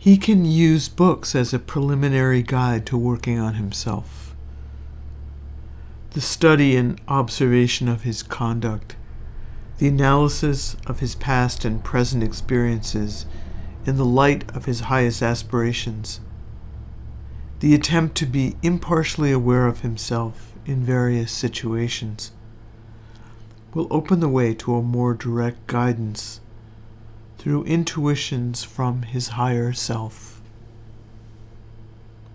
He can use books as a preliminary guide to working on himself. The study and observation of his conduct, the analysis of his past and present experiences in the light of his highest aspirations, the attempt to be impartially aware of himself in various situations, will open the way to a more direct guidance through intuitions from his higher self.